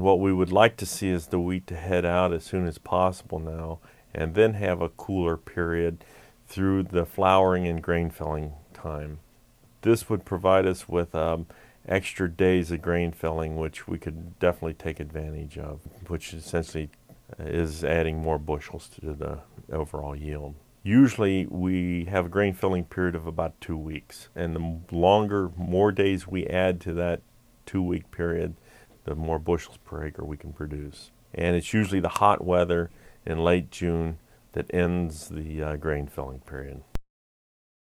what we would like to see is the wheat to head out as soon as possible now, and then have a cooler period through the flowering and grain filling time. This would provide us with extra days of grain filling, which we could definitely take advantage of, which essentially is adding more bushels to the overall yield. Usually we have a grain filling period of about 2 weeks, and the longer, more days we add to that 2-week period, the more bushels per acre we can produce. And it's usually the hot weather in late June that ends the grain filling period.